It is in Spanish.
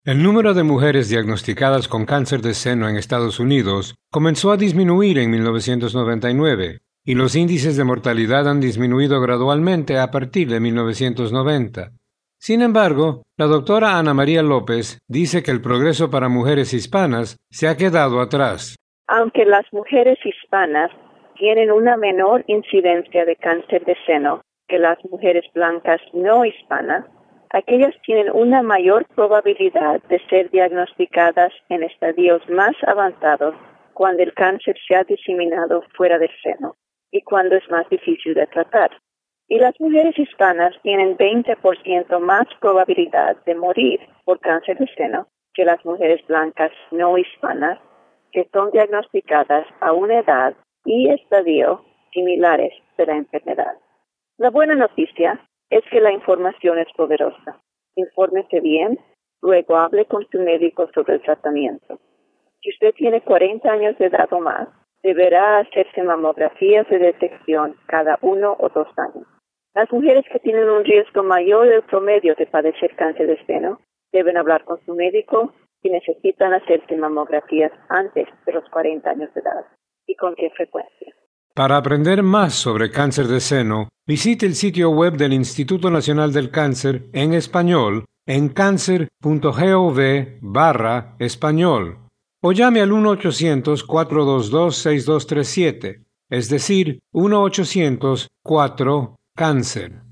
El número de mujeres diagnosticadas con cáncer de seno en Estados Unidos comenzó a disminuir en 1999 y los índices de mortalidad han disminuido gradualmente a partir de 1990. Sin embargo, la doctora Ana María López dice que el progreso para mujeres hispanas se ha quedado atrás. Aunque las mujeres hispanas tienen una menor incidencia de cáncer de seno que las mujeres blancas no hispanas, aquellas tienen una mayor probabilidad de ser diagnosticadas en estadios más avanzados cuando el cáncer se ha diseminado fuera del seno y cuando es más difícil de tratar. Y las mujeres hispanas tienen 20% más probabilidad de morir por cáncer de seno que las mujeres blancas no hispanas, que son diagnosticadas a una edad y estadio similares de la enfermedad. La buena noticia es que la información es poderosa. Infórmese bien, luego hable con su médico sobre el tratamiento. Si usted tiene 40 años de edad o más, deberá hacerse mamografías de detección cada 1 o 2 años. Las mujeres que tienen un riesgo mayor del promedio de padecer cáncer de seno deben hablar con su médico si necesitan hacerse mamografías antes de los 40 años de edad y con qué frecuencia. Para aprender más sobre cáncer de seno, visite el sitio web del Instituto Nacional del Cáncer en español en cancer.gov/español o llame al 1-800-422-6237, es decir, 1-800-4-CÁNCER.